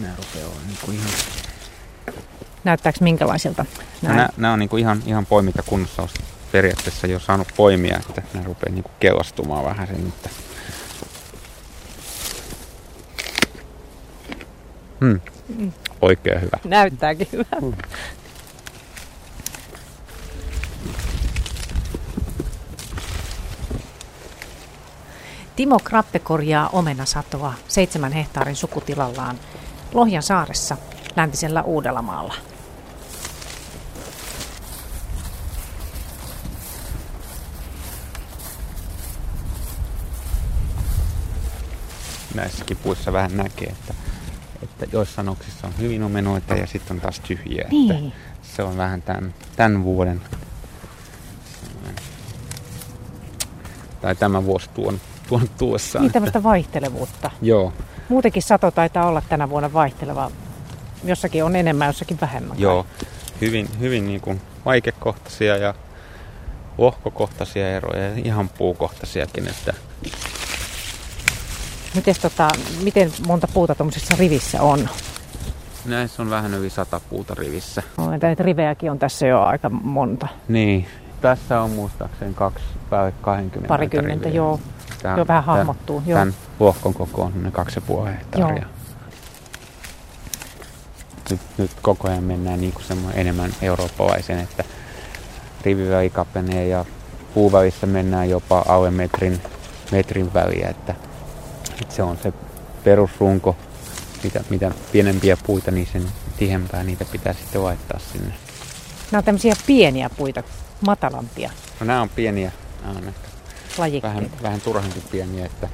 Nämä rupeaa olla niin kuin ihan... Näyttääkö minkälaisilta? Nämä on niin kuin ihan poimintakunnossa. Olisi periaatteessa jo saanut poimia, että nämä rupeaa niin kuin kellastumaan vähän sen nyt. Oikein hyvä. Näyttääkin hyvä. Timo Krappe korjaa omenasatoa 7 hehtaarin sukutilallaan Lohjan saaressa läntisellä Uudellamaalla. Näissäkin puissa vähän näkee, että joissain oksissa on hyvin omenoita ja sitten on taas tyhjiä. Niin. Että se on vähän tämän vuoden, tai tämä vuosi tuonut tuossaan. Niin, tämmöistä vaihtelevuutta. Joo. Muutenkin sato taitaa olla tänä vuonna vaihteleva. Jossakin on enemmän, jossakin vähemmän. Joo, hyvin niin kuin vaikekohtaisia ja lohkokohtaisia eroja ja ihan puukohtaisiakin. Että... Miten monta puuta tuollaisessa rivissä on? Näissä on vähän yli 100 puuta rivissä. Näitä rivejäkin on tässä jo aika monta. Niin, tässä on muistaakseni 20. Parikymmentä, joo. Jo vähän hahmottuu. Tämän lohkon koko on 2,5 hehtaaria. Nyt koko ajan mennään niin kuin enemmän eurooppalaisen, että riviväli kapenee ja puuvälissä mennään jopa alle metrin väliä, että se on se perusrunko, mitä pienempiä puita, niin sen tihempää niitä pitää sitten laittaa sinne. Nämä on tämmöisiä pieniä puita, matalampia. No, nämä on pieniä, nämä on vähän turhankin pieniä, että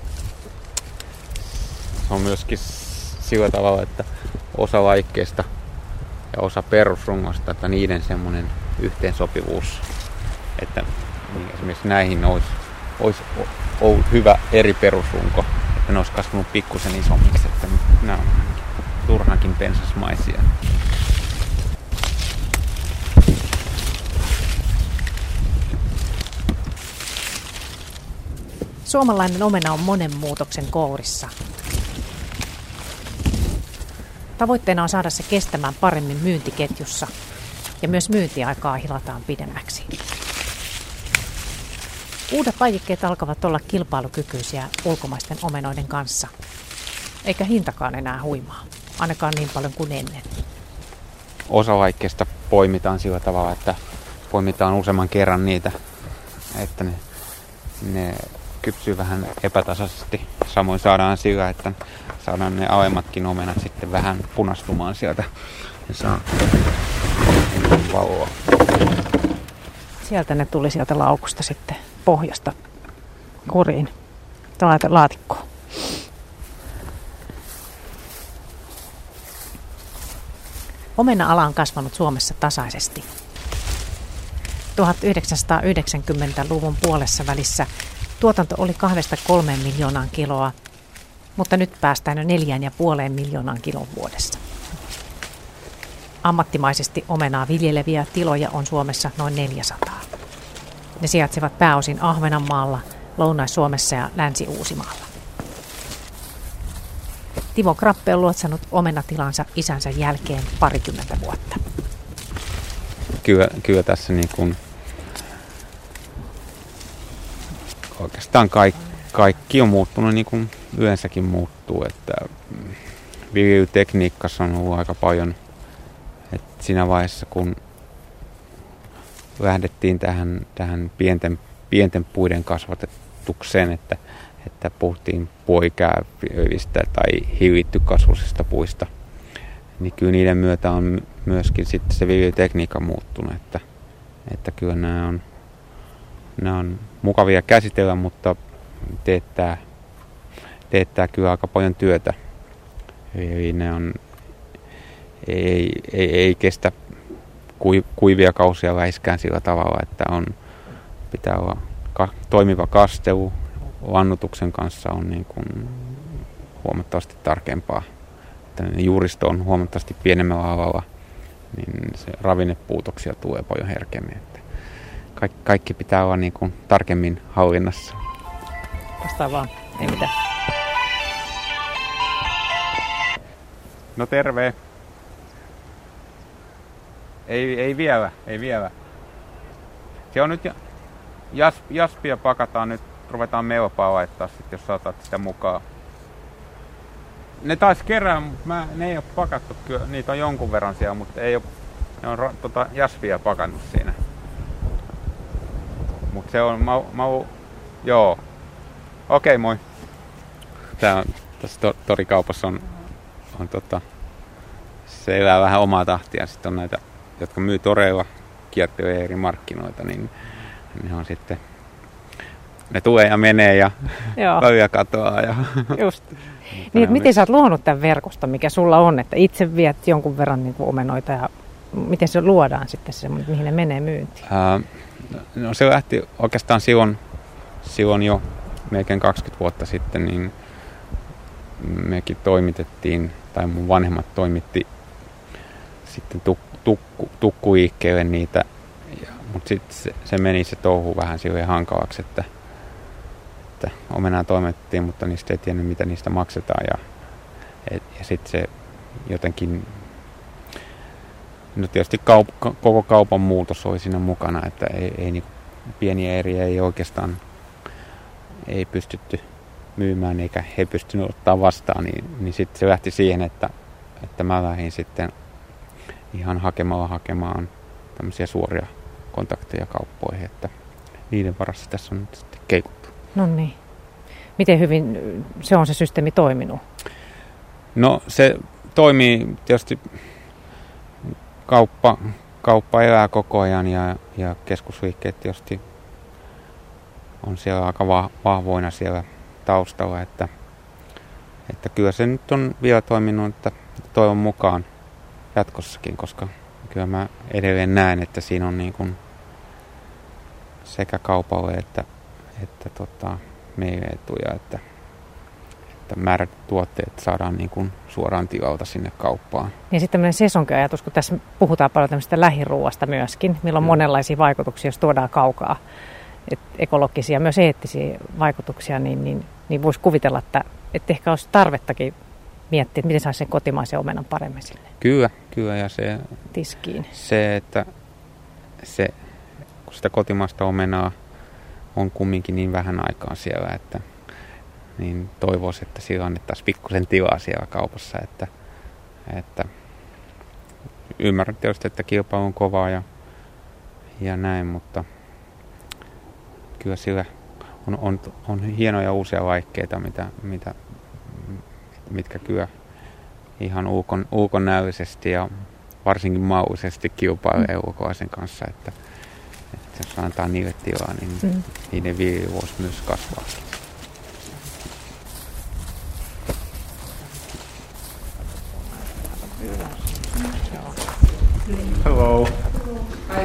se on myöskin sillä tavalla, että osa laikkeista ja osa perusrungosta, että niiden semmoinen yhteensopivuus, että niin esimerkiksi näihin olisi ollut hyvä eri perusrunko, että ne olisi kasvanut pikkusen isommiksi, että nämä on turhankin pensasmaisia. Suomalainen omena on monen muutoksen kourissa. Tavoitteena on saada se kestämään paremmin myyntiketjussa ja myös myyntiaikaa hilataan pidemmäksi. Uudet lajikkeet alkavat olla kilpailukykyisiä ulkomaisten omenoiden kanssa, eikä hintakaan enää huimaa, ainakaan niin paljon kuin ennen. Osa laikkeista poimitaan sillä tavalla, että poimitaan useamman kerran niitä, että ne kypsyy vähän epätasaisesti. Samoin saadaan sillä, että saadaan ne alemmatkin omenat sitten vähän punastumaan sieltä ja saa valoa. Sieltä ne tuli sieltä laukusta sitten pohjasta koriin, laatikkoon. Omena-ala on kasvanut Suomessa tasaisesti. 1990-luvun puolessa välissä tuotanto oli 2-3 miljoonaan kiloa, mutta nyt päästään jo 4,5 miljoonaan kilon vuodessa. Ammattimaisesti omenaa viljeleviä tiloja on Suomessa noin 400. Ne sijaitsevat pääosin Ahvenanmaalla, Lounais-Suomessa ja Länsi-Uusimaalla. Timo Krappe on luotsannut omenatilansa isänsä jälkeen 20 vuotta. Kyllä tässä niin kuin oikeastaan kaikki on muuttunut niin kuin yleensäkin muuttuu, että viljelytekniikassa on ollut aika paljon, että siinä vaiheessa kun lähdettiin tähän pienten puiden kasvatetukseen, että puhuttiin puolikäävistä tai hillittykasvuisista puista, niin kyllä niiden myötä on myöskin sitten se viljelytekniikka muuttunut, että kyllä nämä on mukavia käsitellä, mutta teettää kyllä aika paljon työtä. Eli ne ei kestä kuivia kausia läheskään sillä tavalla, että pitää olla toimiva kastelu. Lannoituksen kanssa on niin kuin huomattavasti tarkempaa. Että juuristo on huomattavasti pienemmällä alalla, niin se ravinnepuutoksia tulee paljon herkemmin. Että kaikki pitää olla niin kuin tarkemmin hallinnassa. Vastaa vaan, ei mitään. No terve. Ei vielä. Se on nyt jaspia pakataan nyt, ruvetaan melpaa laittaa sit, jos saatat sitä mukaan. Ne taisi kerran, mutta ne ei ole pakattu kyllä, niitä on jonkun verran siellä, mutta ei ole, ne on jaspia pakannut siinä. Mutta se on, joo. Okei, moi. Tässä torikaupassa on se elää vähän omaa tahtia. Sitten on näitä, jotka myy toreilla, kiertelee eri markkinoita, niin ne on sitten, ne tulee ja menee ja välillä katoaa. Ja just. Niin, miten sä oot luonut tämän verkoston, mikä sulla on, että itse viet jonkun verran niin kuin omenoita ja miten se luodaan sitten se, mihin ne menee myyntiin? No se lähti oikeastaan silloin jo melkein 20 vuotta sitten, niin mekin toimitettiin, tai mun vanhemmat toimitti sitten tukkuliikkeelle niitä, mutta sitten se meni se touhu vähän silleen hankalaksi, että omenaa toimitettiin, mutta niistä ei tiennyt, mitä niistä maksetaan, ja sitten se jotenkin, no tietysti koko kaupan muutos oli siinä mukana, että ei niin pieniä eriä ei oikeastaan ei pystytty myymään eikä he pystynyt ottaa vastaan, niin sitten se lähti siihen, että mä lähdin sitten ihan hakemaan tämmöisiä suoria kontakteja kauppoihin, että niiden varassa tässä on nyt sitten keikuttu. No niin. Miten hyvin se on se systeemi toiminut? No se toimii tietysti, kauppa elää koko ajan ja keskusliikkeet tietysti on siellä aika vahvoina siellä taustalla, että kyllä se nyt on vielä toiminut, että toivon mukaan jatkossakin, koska kyllä mä edelleen näen, että siinä on niin kuin sekä kaupalle että meille etuja, että määrätyt tuotteet saadaan niin kuin suoraan tilalta sinne kauppaan. Ja sitten tämmöinen sesonkiajatus, kun tässä puhutaan paljon tämmöistä lähiruuasta myöskin, millä on monenlaisia vaikutuksia, jos tuodaan kaukaa, ekologisia, myös eettisiä vaikutuksia, niin voisi kuvitella, että ehkä olisi tarvettakin miettiä, että miten saisi sen kotimaisen omenan paremmin sille. Kyllä, ja se tiskiin. Se, että kun sitä kotimaista omenaa on kumminkin niin vähän aikaa siellä, että niin toivoisin, että sillä annettaisiin pikkusen tilaa siellä kaupassa, että ymmärrän tietysti, että kilpailu on kovaa ja näin, mutta kyllä sillä on hienoja uusia laikkeita, mitkä kyllä ihan ulkonäöllisesti ja varsinkin maullisesti kilpailee ulkoaisen kanssa, että jos antaa niille tilaa, niin niiden viljely voisi myös kasvaa. Hello. Hi.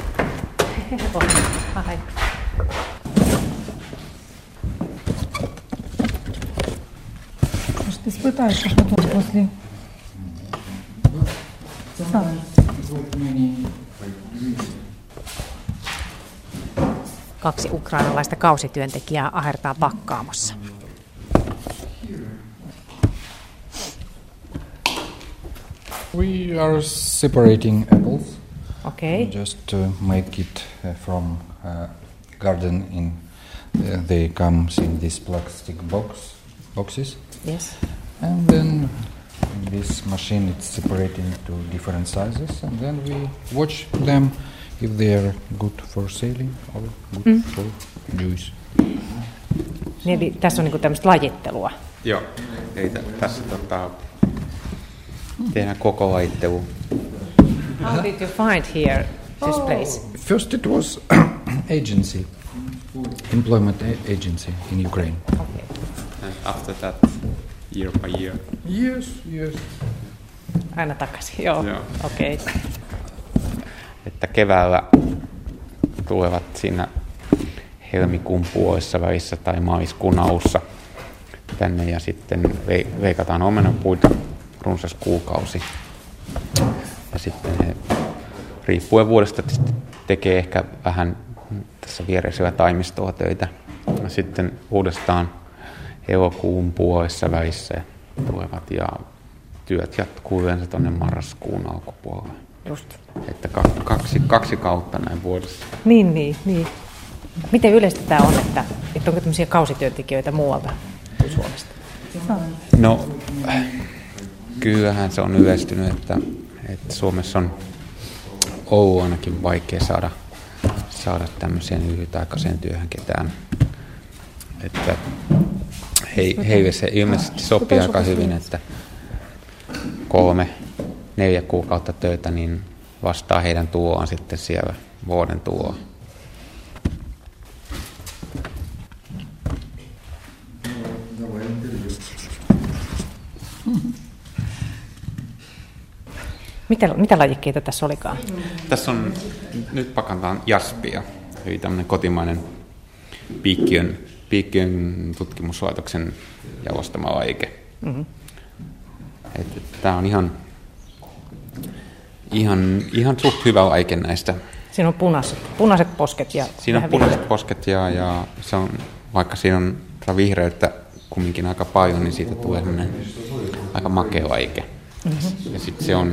Hi. Ты испытаешь, а потом после... Kaksi ukrainalaista kausityöntekijää ahertaa pakkaamossa. We are separating apples. Okay. Just to make it from garden in. They come in these plastic boxes. Yes. And then in this machine it's separating to different sizes, and then we watch them if they are good for selling or good for juice. Eli tässä on niinku tämmöistä lajittelua. Joo. Eli tässä tehdään koko lajittelu. How did you find here this place? First it was agency, employment agency in Ukraine. Okay. And after that, year by year. Yes. Aina takaisin, joo. Okei. Okay. Että keväällä tulevat siinä helmikuun puolessa välissä tai maaliskuun alussa tänne ja sitten leikataan omenapuita runsas kuukausi. Ja sitten he riippuen vuodesta tekee ehkä vähän tässä viereisellä taimistoa töitä. Ja sitten uudestaan elokuun puolessa välissä tulevat ja työt jatkuu yleensä tuonne marraskuun alkupuolelle. Just. Että kaksi kautta näin vuodessa. Niin. Miten yleistä tämä on, että onko tämmöisiä kausityöntekijöitä muualta kuin Suomesta? No, kyllähän se on yleistynyt, että Suomessa on ollut ainakin vaikea saada tämmöiseen lyhytaikaiseen työhön ketään. Että heille se ilmeisesti sopii aika hyvin, että 3-4 kuukautta töitä niin vastaa heidän tuloaan sitten siellä vuoden tuloa. Mitä lajikkeita tässä olikaan? Tässä on, nyt pakataan jaspia, eli tämmöinen kotimainen Piikkiön tutkimuslaitoksen jalostama lajike. Mm-hmm. Tämä on ihan suht hyvä lajike näistä. Siinä on punaiset posket ja siinä on punaiset posket ja se on, vaikka siinä on vihreyttä kumminkin aika paljon, niin siitä tulee sellainen aika makea lajike. Mm-hmm. Ja sitten se on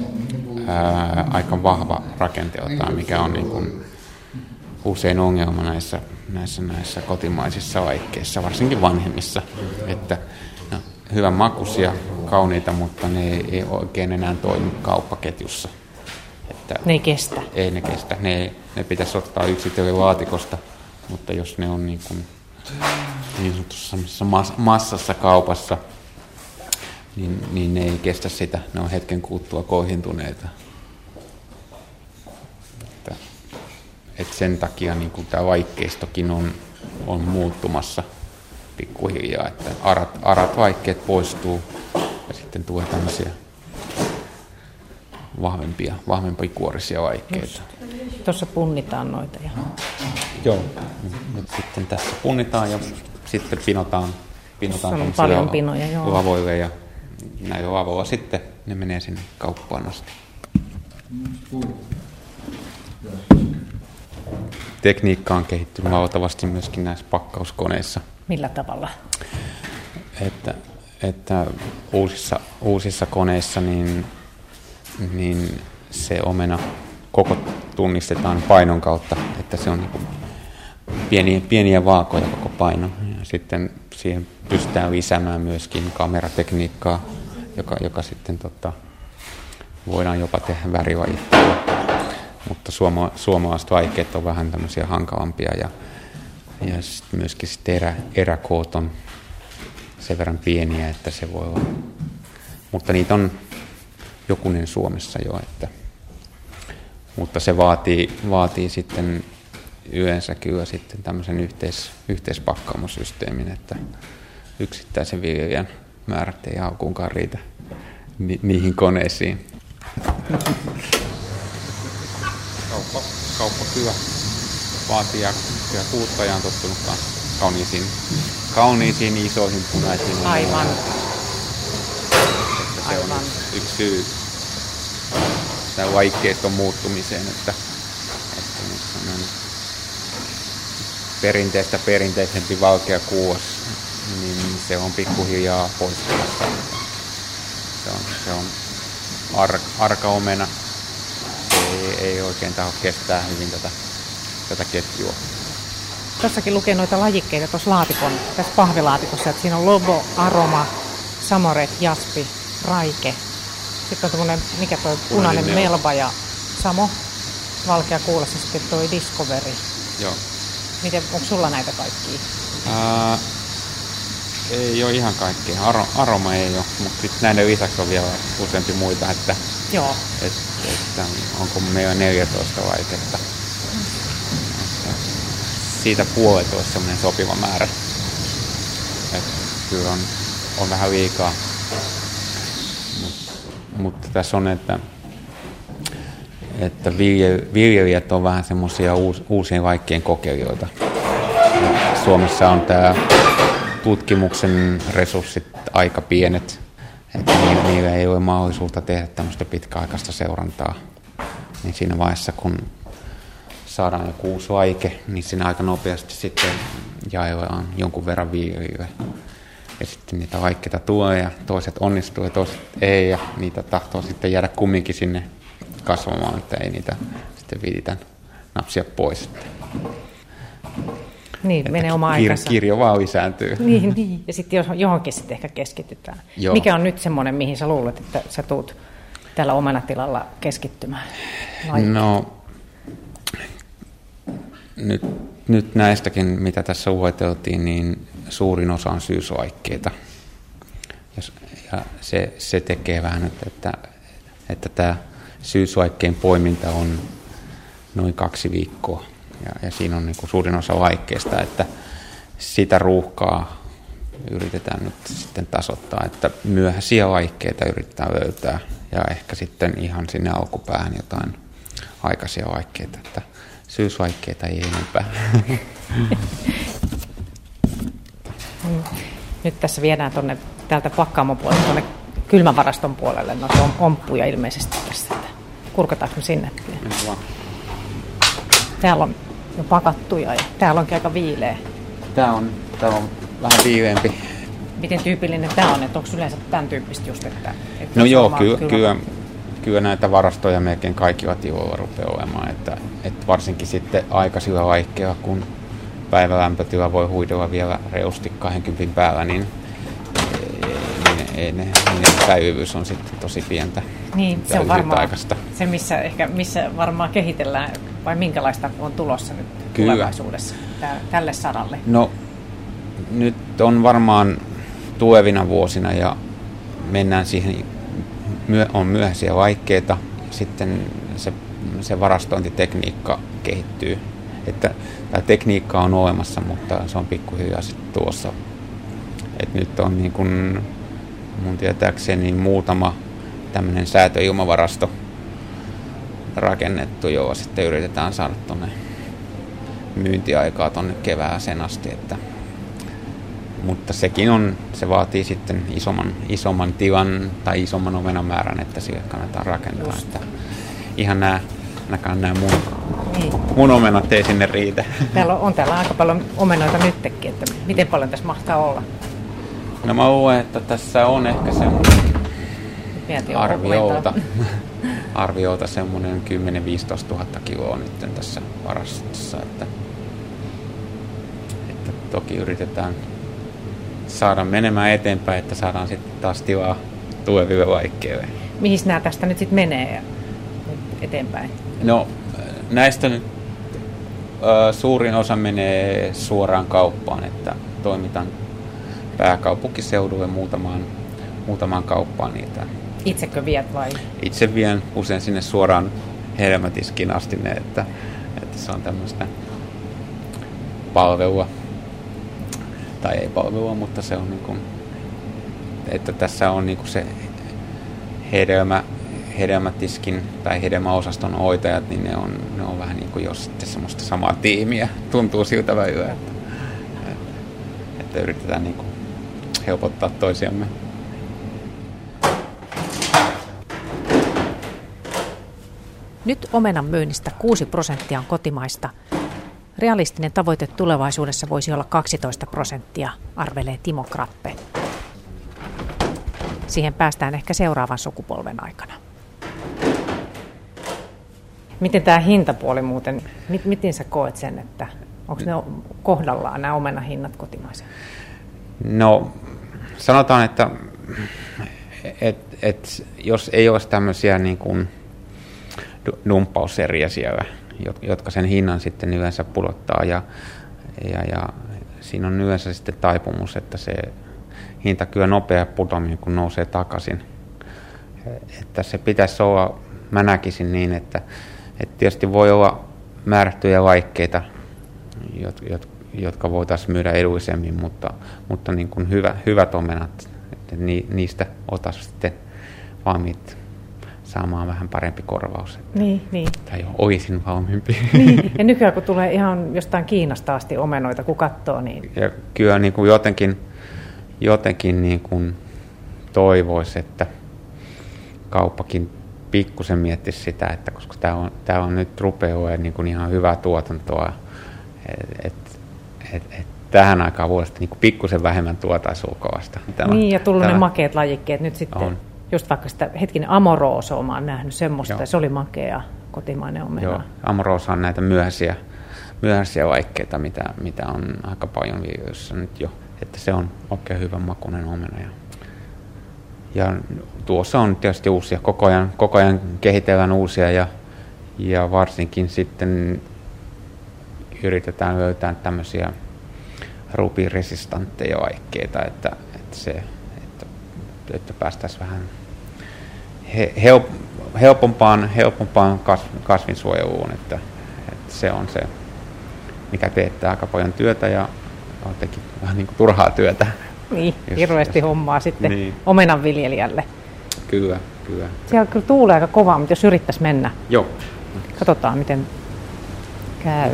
aika vahva rakenteeltaan, mikä on niin kuin usein ongelma näissä kotimaisissa lajikkeissa, varsinkin vanhemmissa, että hyvän makuisia, kauniita, mutta ne ei oikein enää toimi kauppaketjussa. Että ne ei kestä. Ei ne kestä. Ne pitäisi ottaa yksitellen laatikosta, mutta jos ne on niin sanotussa massassa kaupassa, niin ne ei kestä sitä. Ne on hetken kuluttua koihintuneita. Että sen takia niin tämä laikkeistokin on muuttumassa pikkuhiljaa, että arat vaikkeet poistuu ja sitten tulee tämmöisiä vahvempia kuorisia laikkeita. Tuossa punnitaan noita. Joo, nyt sitten tässä punnitaan ja sitten pinotaan paljon pinoja, joo. Lavoille ja näillä lavoilla sitten ne menee sinne kauppaan asti. Tekniikka on kehittynyt valtavasti myöskin näissä pakkauskoneissa. Millä tavalla? Että uusissa koneissa niin se omena koko tunnistetaan painon kautta, että se on pieniä vaakoja koko paino. Ja sitten siihen pystytään lisäämään myöskin kameratekniikkaa, joka sitten voidaan jopa tehdä värivajittelua. Mutta suomalaiset vaikeat on vähän tämmöisiä hankalampia ja sitten myöskin eräkoot on sen verran pieniä, että se voi olla. Mutta niitä on jokunen Suomessa jo, mutta se vaatii sitten yleensä kyllä sitten tämmöisen yhteispakkaamosysteemin, että yksittäisen viljelijän määrät ei alkuunkaan riitä niihin koneisiin. Kauppa kyllä vaatii ja kuluttaja on tottunut kauniisiin isoihin punaisiin. Aivan. Se on yksi syy tämän laikkeiston muuttumiseen, että perinteisempi valkea kuos, niin se on pikkuhiljaa poistumassa. Se on arka omena. Se ei oikein taho kestää hyvin tätä ketjua. Tuossakin lukee noita lajikkeita tuossa tässä pahvilaatikossa, että siinä on Lobo, Aroma, Samoret, Jaspi, Raike. Sitten on tämmöinen, mikä toi punainen Melba ja Samo, valkea kuulassa, sitten toi Discovery. Joo. Onko sulla näitä kaikkia? Ei ole ihan kaikkea. Aroma ei ole, mutta sitten näiden lisäksi on vielä useampi muita, että onko meillä 14 laiketta. Siitä puolet olisi semmoinen sopiva määrä. Että kyllä on vähän liikaa. Mutta tässä on, että viljelijät on vähän semmoisia uusien vaikkien kokeilijoita. Suomessa on tämä tutkimuksen resurssit aika pienet, että niillä ei ole mahdollisuutta tehdä tämmöistä pitkäaikaista seurantaa. Niin siinä vaiheessa, kun saadaan joku uusi laike, niin siinä aika nopeasti sitten jaellaan jonkun verran viljelijöille. Ja sitten niitä vaikeita tulee ja toiset onnistuu ja toiset ei. Ja niitä tahtoo sitten jäädä kumminkin sinne kasvamaan, että ei niitä sitten viititä napsia pois. Niin, menee oma aikansa. Kirjo vaan lisääntyy. Niin. Ja sitten johonkin sitten ehkä keskitytään. Joo. Mikä on nyt semmoinen, mihin sä luulet, että sä tuut tällä omenatilalla keskittymään? No, nyt näistäkin, mitä tässä lueteltiin, niin suurin osa on syysvaikkeita. Ja se tekee vähän, että tämä syysvaikkeen poiminta on noin 2 viikkoa. Ja siinä on niin kuin suurin osa vaikkeista, että sitä ruuhkaa yritetään nyt sitten tasoittaa, että myöhäisiä vaikkeita yritetään löytää ja ehkä sitten ihan sinne alkupäähän jotain aikaisia vaikkeita, että syysvaikkeita ei enempää. Nyt tässä viedään täältä pakkaamon puolelle tuonne kylmävaraston puolelle noita omppuja ilmeisesti tässä. Kurkataanko me sinne? Täällä on jo pakattuja ja täällä onkin aika viileä. Tää on vähän viileämpi. Miten tyypillinen tämä on? Että onko yleensä tämän tyyppistä just, että no joo, kyllä näitä varastoja melkein kaikilla tiloilla rupeaa olemaan. Että varsinkin sitten aikaisilla vaikkeilla, kun päivälämpötila voi huidella vielä reilusti 20 päällä, niin niiden säilyvyys on sitten tosi pientä. Niin, se on varmaan se, missä varmaan kehitellään, vai minkälaista on tulossa nyt tulevaisuudessa tälle saralle? No, nyt on varmaan tulevina vuosina ja mennään siihen, on myöhäisiä vaikeita, sitten se varastointitekniikka kehittyy. Että tämä tekniikka on olemassa, mutta se on pikkuhiljaa sitten tuossa. Et nyt on niin kuin mun tietääkseni muutama tämmöinen säätöilmavarasto rakennettu, jolla sitten yritetään saada tuonne myyntiaikaa tuonne kevääseen asti. Mutta se vaatii sitten isomman tilan tai isomman omenamäärän, että sille kannattaa rakentaa. Että ihan nämä mun omenat ei sinne riitä. Täällä on aika paljon omenoita nytkin, että miten paljon tässä mahtaa olla? No mä luulen, että tässä on ehkä semmoinen arviolta semmoinen 10-15 000 kiloa nyt tässä varastossa. Että toki yritetään saada menemään eteenpäin, että saadaan sitten taas tilaa tuleville vaikkeille. Mihin nämä tästä nyt sitten menee eteenpäin? No näistä nyt suurin osa menee suoraan kauppaan, että toimitan pääkaupunkiseudulle muutamaan kauppaan niitä. Itsekö viet vai? Itse vien usein sinne suoraan hedelmätiskiin asti ne, että se on tämmöistä palvelua. Tai ei palvelua, mutta se on niin kuin, että tässä on niin kuin se hedelmätiskin tai hedelmäosaston hoitajat, niin ne on vähän niin kuin jos sitten semmoista samaa tiimiä. Tuntuu siltä välillä, että yritetään niin kuin helpottaa toisiamme. Nyt omenan myynnistä 6% on kotimaista. Realistinen tavoite tulevaisuudessa voisi olla 12%, arvelee Timo Krappe. Siihen päästään ehkä seuraavan sukupolven aikana. Miten tämä hintapuoli muuten, miten sä koet sen, että onko ne kohdallaan nämä omenahinnat kotimaisia? No sanotaan, että jos ei olisi tämmöisiä niin kuin dumppausseriä siellä, jotka sen hinnan sitten yleensä pudottaa ja siinä on yleensä sitten taipumus, että se hinta kyllä nopea putoaminen, kun nousee takaisin. Että se pitäisi olla, mä näkisin niin, että tietysti voi olla määrättyjä vaikkeita, jotka voitaisiin myydä edullisemmin, mutta niin kuin hyvät omenat, että niistä oltaisiin sitten valmiit saamaan vähän parempi korvaus. Niin. Tai olisin valmiimpi. Niin. Ja nykyään kun tulee ihan jostain Kiinasta asti omenoita, kun katsoo, niin... Ja kyllä niin kuin jotenkin niin kuin toivoisi, että kauppakin pikkusen miettisi sitä, että koska tämä on nyt rupeaa olemaan niin kuin ihan hyvää tuotantoa, että tähän aikaan vuodesta niin pikkusen vähemmän tuotaisi ulkoasta. Niin, ja tullut ne makeat lajikkeet nyt sitten. On. Just vaikka sitä hetkinen Amorosoa mä oon nähnyt semmoista, ja se oli makea kotimainen omena. Joo, Amorosa on näitä myöhäisiä laikkeita, mitä on aika paljon viljelyssä nyt jo. Että se on oikein hyvän makuinen omena. Ja tuossa on tietysti uusia, koko ajan kehitellään uusia ja varsinkin sitten yritetään löytää tämmöisiä rubiresistantteja laikkeita, että päästäisiin vähän helpompaan kasvinsuojeluun, että se on se, mikä teettää aika paljon työtä ja on teki vähän niin kuin turhaa työtä. Niin, hirveästi hommaa sitten niin. Omenanviljelijälle. Kyllä. Siellä kyllä tuulee aika kovaa, mutta jos yrittäisi mennä. Joo. Katsotaan, miten käy.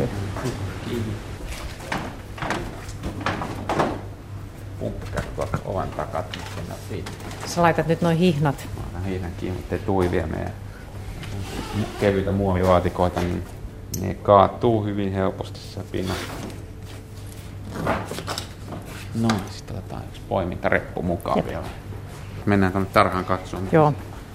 Pumppu tuolta oven takaa. Sä laitat nyt noin hihnat. Mä laitan hihnat kiinni, ettei tuuli vie meidän kevyitä muovilaatikoita, niin ne kaatuu hyvin helposti siellä pinnassa. No, sitten otetaan yksi poimintareppu mukaan vielä. Mennään tuonne tarhaan katsomaan. Joo.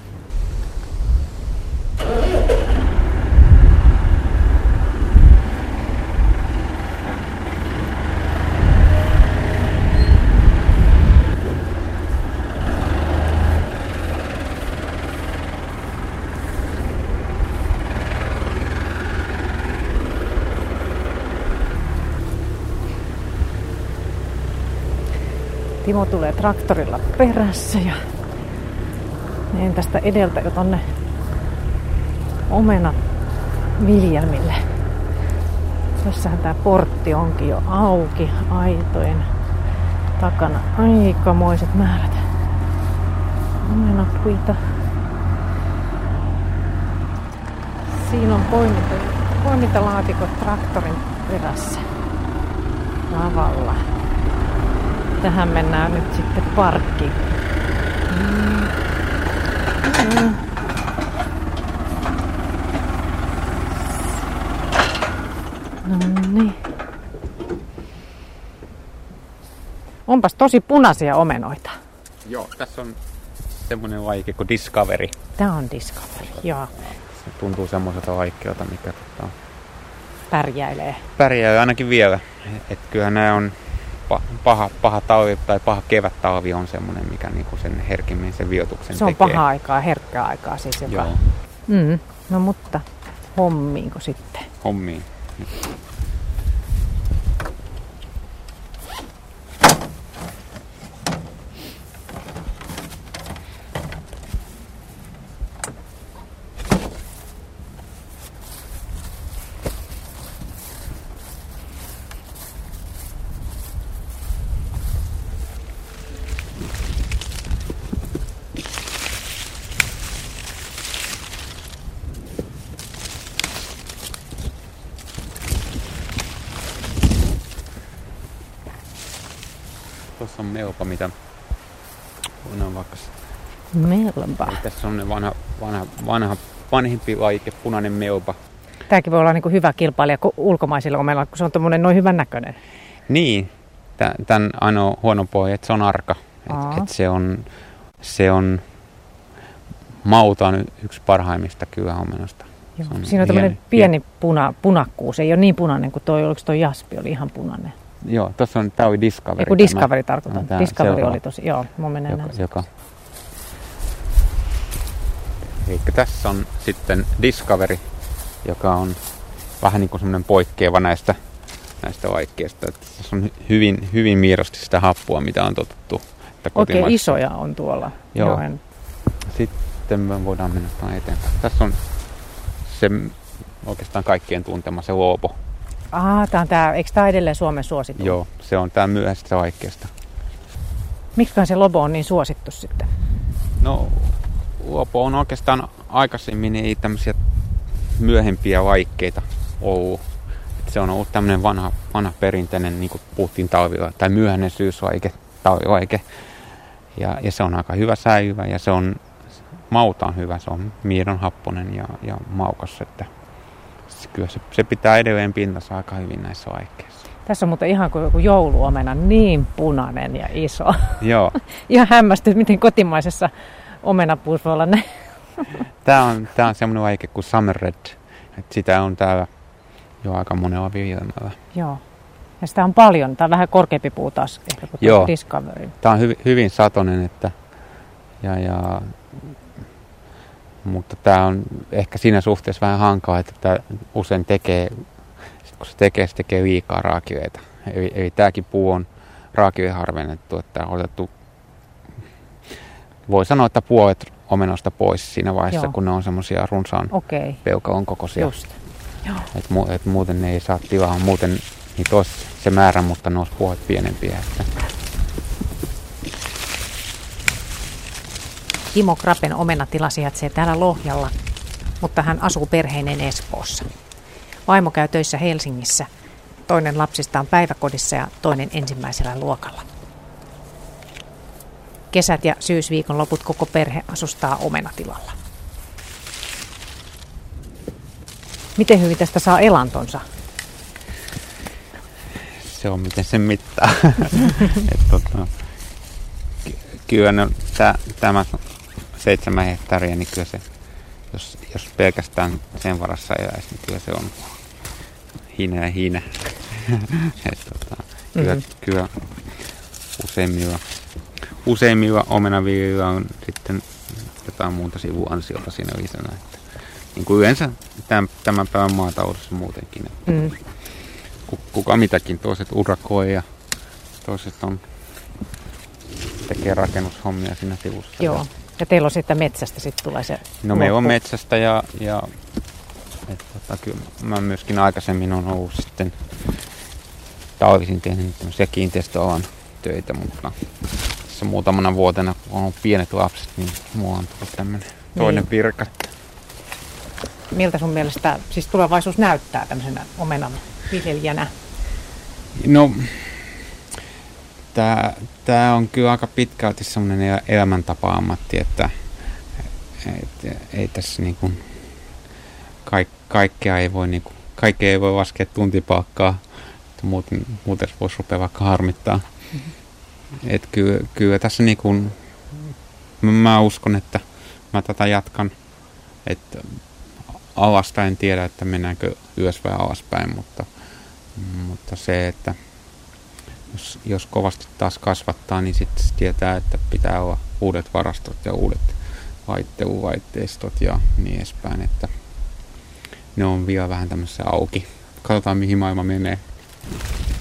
Timo tulee traktorilla perässä ja menen tästä edeltä jo tonne omenaviljelmille. Tässähän tää portti onkin jo auki aitojen takana. Aikamoiset määrät omenapuita. Siinä on poimintalaatikot traktorin perässä lavalla. Tähän mennään nyt sitten parkkiin. No niin. Onpas tosi punaisia omenoita. Joo, tässä on semmoinen laike kuin Discovery. Tää on Discovery, joo. Se tuntuu semmoiselta laikeelta, mikä pärjäilee. Pärjäilee ainakin vielä. Että kyllähän nämä on paha talvi tai paha kevättalvi on semmoinen, mikä niinku sen herkimmin sen viotuksen se on tekee. Paha aikaa, herkkää aikaa siis. Joka... Joo. No mutta hommiinko sitten? Hommiin. Tuossa on melpa, mitä on vaikka... Melpa. Eli tässä on vanhempi laike, punainen melpa. Tämäkin voi olla niin kuin hyvä kilpailija ulkomaisille omenoille, kun se on tommoinen noin hyvän näköinen. Niin. Tämän ainoa huono puoli, että se on arka. Että se on mautaan yksi parhaimmista kyllä omenosta. Siinä on tämmöinen pieni punakkuus. Ei ole niin punainen kuin oliko toi jaspi, oli ihan punainen. Joo, tämä oli Discovery. Eiku Discovery tarkoitan. Discovery oli tosi, joo, mä menen Eli tässä on sitten Discovery, joka on vähän niin kuin semmoinen poikkeava näistä laikkeista. Tässä on hyvin miedosti sitä happua, mitä on totuttu. Oikein isoja on tuolla. Joo. Sitten me voidaan mennä eteenpäin. Tässä on se oikeastaan kaikkien tuntema se Lobo. Eikö tämä edelleen Suomen suosittu? Joo, se on tämä myöhäisestä laikkeesta. Mikä se Lobo on niin suosittu sitten? No, Lobo on oikeastaan aikaisemmin ei tämmöisiä myöhempiä laikkeita ollut. Se on ollut tämmöinen vanha perinteinen, niin kuin puhuttiin talvilla, tai myöhäinen syyslaike, talvilaike. Ja se on aika hyvä säilyvä ja se on mautaan hyvä, se on miedon happonen ja maukas, että kyllä se pitää edelleen pinnassa aika hyvin näissä laikkeissa. Tässä on muuten ihan kuin jouluomena, niin punainen ja iso. Joo. Ihan hämmästyt, miten kotimaisessa omenapuussa voi olla näin. Tää on semmoinen vaike kuin Summer Red. Et sitä on täällä jo aika monella viljelmällä. Joo. Ja sitä on paljon. Tämä on vähän korkeampi puu taas ehkä kuin Joo. Discovery. Tämä on hyvin satoinen, mutta tämä on ehkä siinä suhteessa vähän hankala, että tämä usein tekee, kun se tekee liikaa raakiveita. Eli tämäkin puu on raakiveharvennettu, että on otettu, voi sanoa, että puolet omenosta pois siinä vaiheessa, Joo. kun ne on semmoisia runsaan peukalon kokoisia. Just. Joo. Et muuten ne ei saa tilaa, muuten niitä olisi se määrä, mutta ne olisi puolet pienempiä. Että. Timo Krapen omenatila sijaitsee täällä Lohjalla, mutta hän asuu perheineen Espoossa. Vaimo käy töissä Helsingissä, toinen lapsista on päiväkodissa ja toinen ensimmäisellä luokalla. Kesät ja syysviikonloput koko perhe asustaa omenatilalla. Miten hyvin tästä saa elantonsa? Se on miten sen mittaa. Kyllä tämä 7 hehtaaria, niin kyllä se, jos pelkästään sen varassa eläisi, niin kyllä se on hine. Kyllä useimmilla omenaviljelyillä on sitten jotain muuta sivuansiota siinä lisänä. Että, niin kuin yleensä tämän päivän maataloudessa muutenkin. Että kuka mitäkin, toiset urakoi ja toiset tekee rakennushommia siinä sivussa. Joo. Ja teillä on sitten metsästä sitten tulee se No meillä on metsästä ja kyllä mä myöskin aikaisemmin on ollut sitten talvisin tehnyt tämmöisiä kiinteistöalan töitä, mutta tässä muutamana vuotena, kun on ollut pienet lapset, niin mulla on tullut tämmöinen toinen virka. Miltä sun mielestä siis tulevaisuus näyttää tämmöisenä omenan viljelijänä? No, Tämä on kyllä aika pitkälti semmoinen elämäntapa-ammatti, että ei tässä niin kuin kaikkea ei voi laskea tuntipalkkaa, että muuten voisi rupea vaikka harmittaa. Et kyllä tässä niin kuin, mä uskon, että mä tätä jatkan, että alasta en tiedä, että mennäänkö ylös vai alaspäin, mutta se, että jos kovasti taas kasvattaa, niin sitten tietää, että pitää olla uudet varastot ja uudet laitteistot ja niin edespäin, että ne on vielä vähän tämmöisessä auki. Katsotaan, mihin maailma menee.